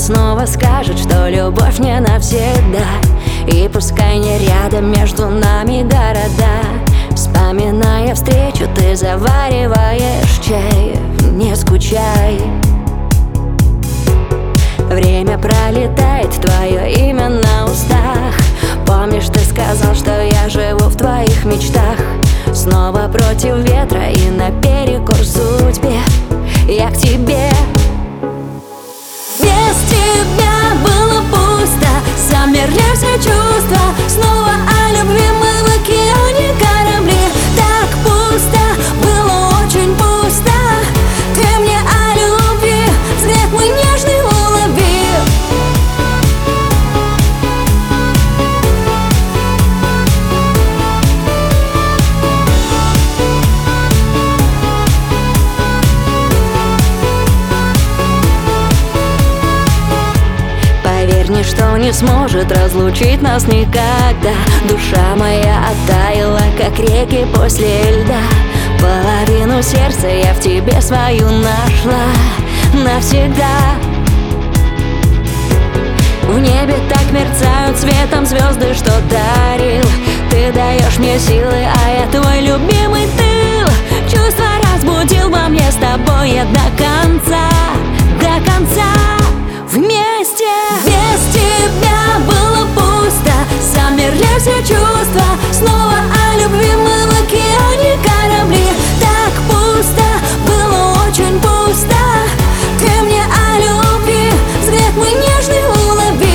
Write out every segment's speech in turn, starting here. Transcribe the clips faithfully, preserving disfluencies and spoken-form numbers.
снова скажет, что любовь не навсегда. И пускай не рядом между нами города, вспоминая встречу, ты завариваешь чай. Не скучай, время пролетает, твое имя на устах. Помнишь, ты сказал, что я живу в твоих мечтах. Снова против ветра и наперекор судьбе я к тебе. Без тебя было пусто, замерли все чувства. Снова о любви мы в океане корабли. Так пусто, было очень пусто. Ты мне о любви, взгляд мой нежный улови. Поверь, ничто не сможет разлучить нас никогда. Душа моя оттаяла, как реки после льда. Половину сердца я в тебе свою нашла навсегда. В небе так мерцают светом звезды, что дарил. Ты даешь мне силы, а я твой любимый тыл. Чувства разбудил во мне, с тобой я до конца, до конца вместе. Без тебя было пусто, замерли все чувства. Снова о любви мы в океане корабли. Так пусто, было очень пусто. Ты мне о любви, взгляд мой нежный улови.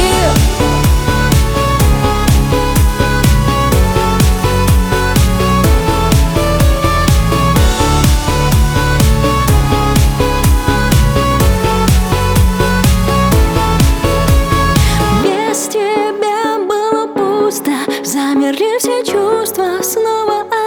Замерли все чувства, снова